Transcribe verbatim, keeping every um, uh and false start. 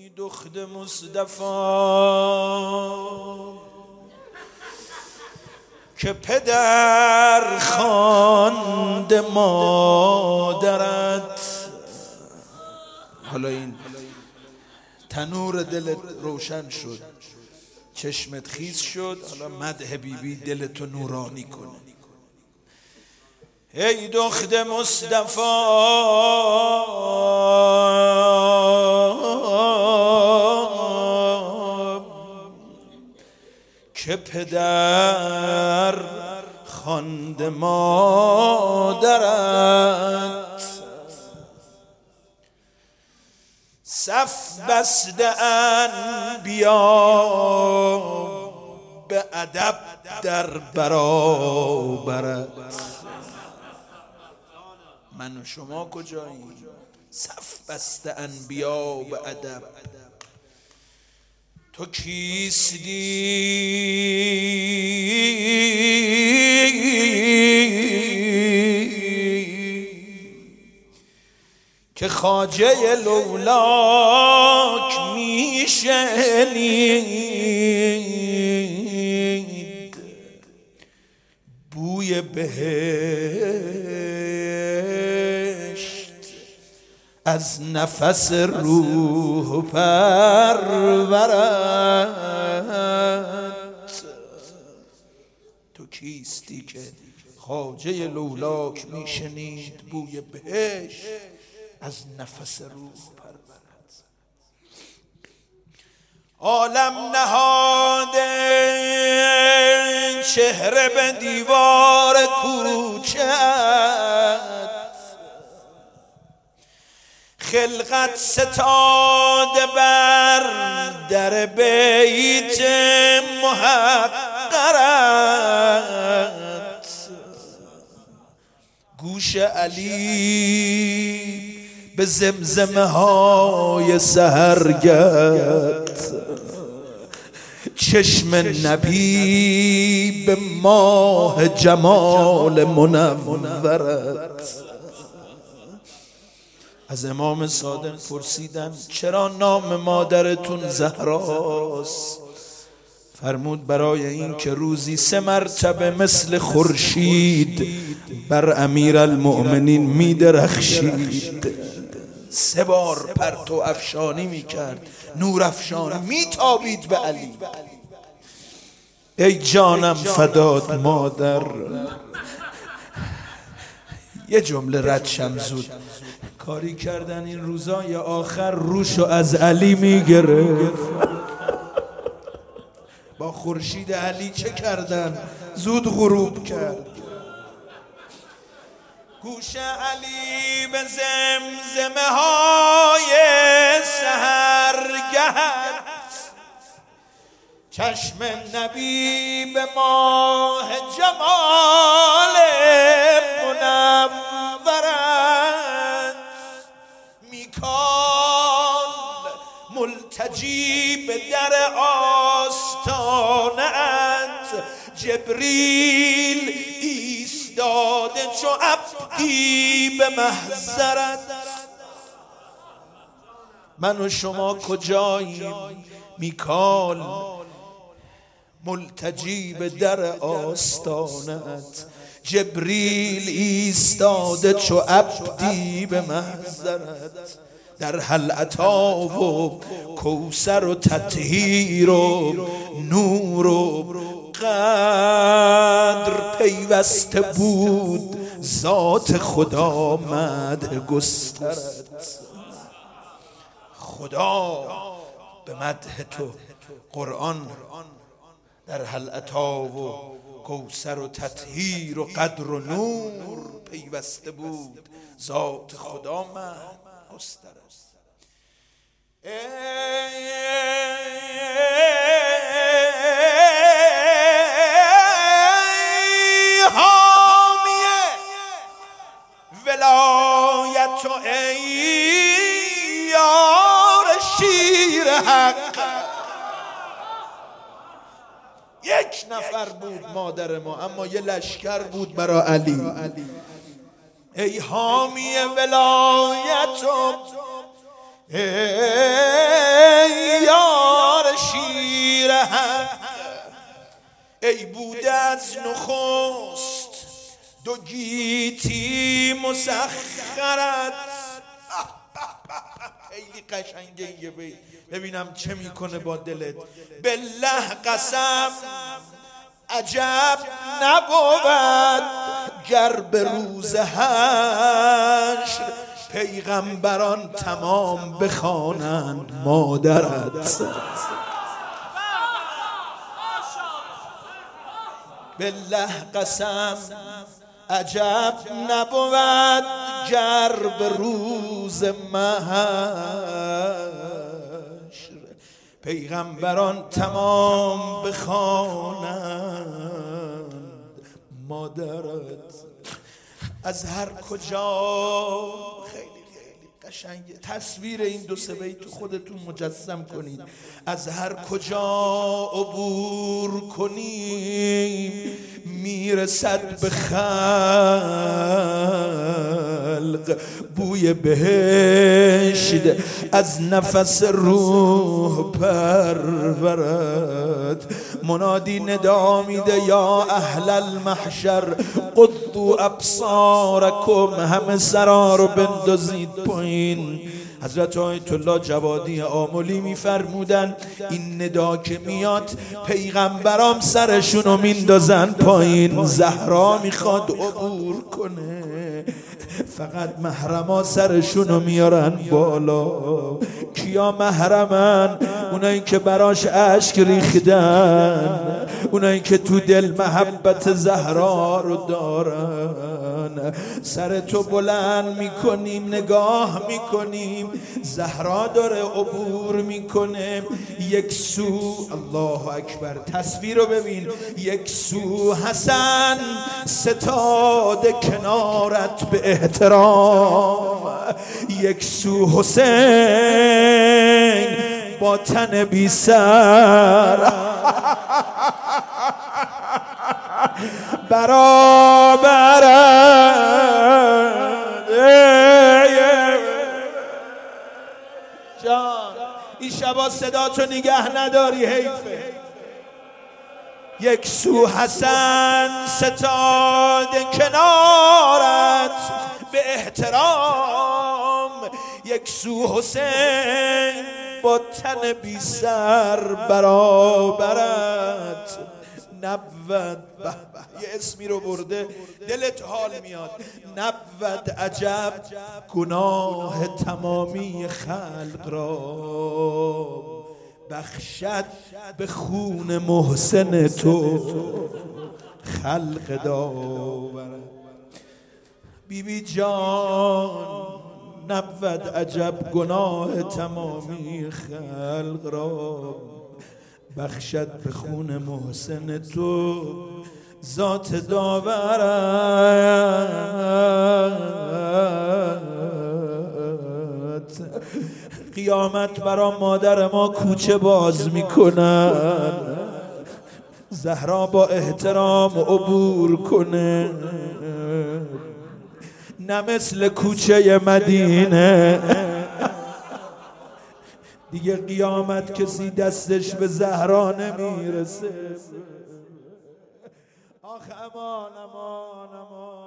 ای دخت مصطفی که پدر خواند مادرت. حالا این تنور دلت روشن شد، چشمت خیس شد، حالا مدح بیبی دلتو نورانی کنه. ای دخت مصطفی که پدر خواند مادرت، صف بسته انبیا به ادب در برابرت. من و شما کجاییم؟ صف بسته انبیا به ادب. تو کیستی که خواجه لولاک میشنید بوی بهشت از نفس روح پرورت. تو کیستی که خواجه لولاک میشنید بوی بهشت از نفس روح پرورت. عالم نهاده چهره به دیوار کوچت، خلقت ستاده بر در بیت محقرت. گوش علی به زمزمه های سحرگرد، چشم نبی به ماه جمال منورت. از امام صادق پرسیدن چرا نام مادرتون زهراست؟ فرمود برای این که روزی سه مرتبه مثل خورشید بر امیرالمؤمنین می درخشید. سه بار پرتو افشانی می کرد، نور افشانی می تابید به علی. ای جانم فدات مادر. یه جمله رد شم زود. کاری کردن این روزا یا آخر روشو از علی می گرفت. با خورشید علی چه کردن؟ زود غروب کرد. گوش علی به زمزمه های سحرگرد، چشم نبی به ماه جمال منورت. میکال ملتجی به در آستانت، جبریل ایستاده چو عبدی به محضرت. من و شما کجاییم؟ میکال ملتجی به در آستانت، جبریل ایستاده چو عبدی به محضرت. در هل عطا و کوثر و تطهیر و نور و قدر پیوسته بود ذات خدا مدح گسترت. خدا به مدح تو قرآن در هل عطا و کوثر و تطهیر و قدر و نور پیوسته بود ذات خدا مدح گسترت. ای حامی ولایت و ای یار شیر حق. یک نفر بود مادر ما، اما یه لشکر بود برای علی. ای حامی ولایت و ای ای بوده از نخست دو گیتی مسخرت. خیلی قشنگه این بیت، ببینم چه میکنه با دلت. بالله قسم عجب نبود گر به روز حشر پیغمبران تمام بخوانند مادرت. بالله قسم عجب نبود گر به روز محشر پیغمبران تمام بخوانند مادرت. از هر کجا خیلی خیلی قشنگه، تصویر این دو سه بیت خودتون مجسم کنید. از هر کجا عبور کنیم میرسد به خلق بوی بهشت از نفس روح پرورد. منادی ندا میده یا اهل المحشر قضوا ابصارکم، همه سرا رو بندازید پایین. حضرت آیت الله جوادی آملی میفرمودن این ندا که میاد پیغمبرام سرشونو میندازن پایین. زهرا میخواد عبور کنه، فقط محرما سرشونو میارن بالا. کیا محرمن؟ اونایی که براش اشک ریختن، اونایی که تو دل محبت زهرا رو دارن. سر تو بلند میکنیم نگاه میکنیم، زهرا داره عبور میکنه. یک سو الله اکبر، تصویر رو ببین، یک سو حسن ستاده کنارت به احترام، یک سو حسین با تن بی سر برابرد. جان این شبا صدا تو نگه نداری حیفه. یک سو حسن ستاده کنارت به احترام، یک سو حسین با تن بی سر برابرت. نبود به به، یه اسمی رو برده دلت حال میاد. نبود عجب گناه تمامی خلق را بخشد به خون محسن تو خلق داورد. بی بی جان نبود عجب گناه تمامی خلق را بخشد به خون محسن تو ذات داورت. قیامت برا مادر ما کوچه باز میکنن، زهرا با احترام عبور کنه، نه مثل کوچه مدینه. دیگه قیامت کسی دستش به زهرا نمیرسه. آخ امان امان امان.